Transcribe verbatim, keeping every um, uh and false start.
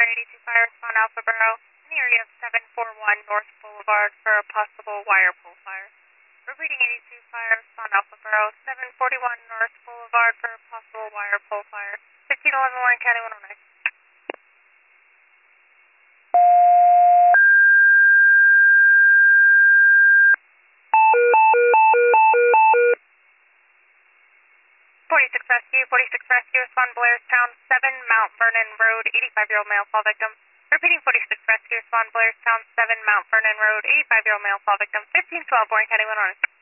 eighty-two Fire, respond Alpha Bravo, in the area of seven forty-one North Boulevard for a possible wire pull fire. Repeating eighty-two Fire, respond Alpha Bravo, seven forty-one North Boulevard for a possible wire pull fire. fifteen eleven Warren County one oh nine. forty-six Rescue, forty-six Rescue, respond Blairstown, seven Mount Vernon Road, eighty-five-year-old male fall victim. Repeating forty-six Rescue, respond Blairstown, seven Mount Vernon Road, eighty-five-year-old male fall victim, fifteen twelve Warren County one oh nine.